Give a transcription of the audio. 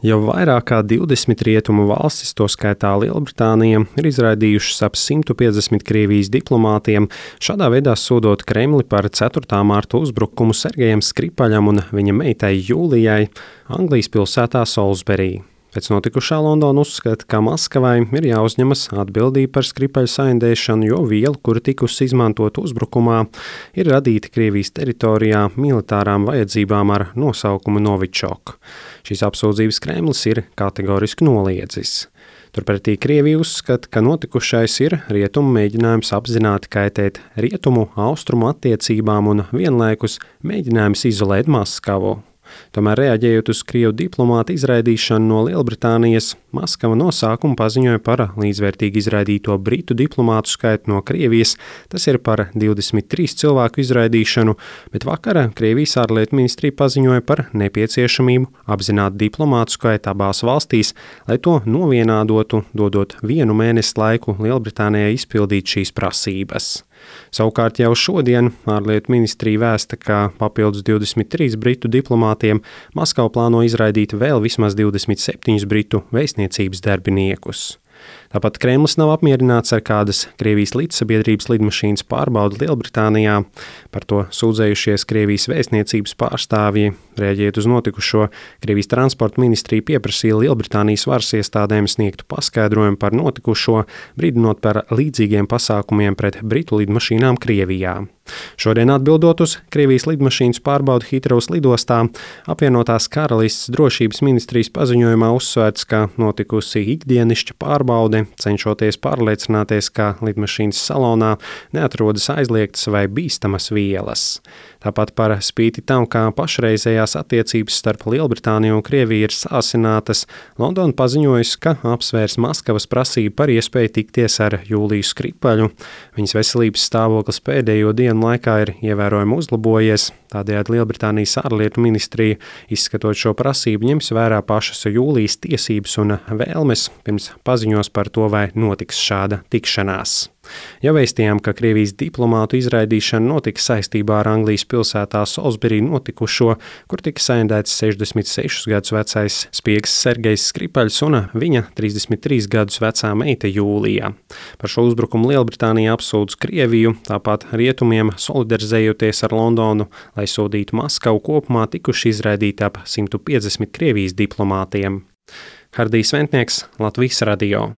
Jau vairāk kā 20 rietumu valstis, to skaitā Lielbritānija, ir izraidījušas ap 150 Krievijas diplomātiem, šādā veidā sodot Kremli par 4. mārta uzbrukumu Sergejam Skripaļam un viņa meitai Jūlijai Anglijas pilsētā Salisbury. Pēc notikušā Londona uzskata, ka Maskavai ir jāuzņemas atbildība par Skripaļa saindēšanu, jo viela, kura tikusi izmantot uzbrukumā, ir radīta Krievijas teritorijā militārām vajadzībām ar nosaukumu Novičok. Šīs apsūdzības Kremlis ir kategoriski noliedzis. Turpretī Krievija uzskata, ka notikušais ir rietumu mēģinājums apzināti kaitēt rietumu-austrumu attiecībām un vienlaikus mēģinājums izolēt Maskavu. Tomēr reaģējot uz Krievu diplomātu izraidīšanu no Lielbritānijas, Maskava no sākuma paziņoja par līdzvērtīgi izraidīto britu diplomātu skaitu no Krievijas, tas ir par 23 cilvēku izraidīšanu, bet vakar Krievijas ārlietu ministrija paziņoja par nepieciešamību apzināt diplomātu skaitu abās valstīs, lai to novienādotu, dodot 1 mēnesi laiku Lielbritānijai izpildīt šīs prasības. Savukārt jau šodien ārlietu ministrija vēsta, ka papildus 23 britu diplomātiem Maskava plāno izraidīt vēl vismaz 27 britu vēstniecības darbiniekus. Tāpat Kremlis nav apmierināts ar kādas Krievijas līdzsabiedrības lidmašīnas pārbaudi Lielbritānijā. Par to sūdzējušies Krievijas vēstniecības pārstāvji. Reaģējot uz notikušo, Krievijas transporta ministrija pieprasīja Lielbritānijas varas iestādēm sniegtu paskaidrojumu par notikušo, brīdinot par līdzīgiem pasākumiem pret britu lidmašīnām Krievijā. Šodien atbildot uz Krievijas lidmašīnas pārbaudi Hitrovas lidostā, apvienotās karalistes drošības ministrijas paziņojumā uzsvērts, ka notikusi ikdienišķa pārbaude, cenšoties pārliecināties, ka lidmašīnas salonā neatrodas aizliegtas vai bīstamas vielas. Tāpat par spīti tam, kā pašreizējās attiecības starp Lielbritāniju un Krieviju ir sāsinātas, Londona paziņojusi, ka apsvērs Maskavas prasību par iespēju tikties ar Jūliju Skripaļu. Viņas veselības stāvoklis pēdējo dienu laikā ir ievērojami uzlabojies. Tādējādi Lielbritānijas ārlietu ministrija, izskatot šo prasību, ņems vērā pašas Jūlijas tiesības un vēlmes, pirms paziņos par to, vai notiks šāda tikšanās. Jau vēstījām, ka Krievijas diplomātu izraidīšana notika saistībā ar Anglijas pilsētā Salisbury notikušo, kur tika saindēts 66 gadus vecais spiegs Sergejs Skripaļs un viņa 33 gadus vecā meita Jūlija. Par šo uzbrukumu Lielbritānija apsūdz Krieviju, tāpat rietumiem solidarizējoties ar Londonu, lai sodītu Maskavu, kopumā tikuši izraidīti ap 150 Krievijas diplomātiem. Hardijs Ventnieks, Latvijas radio.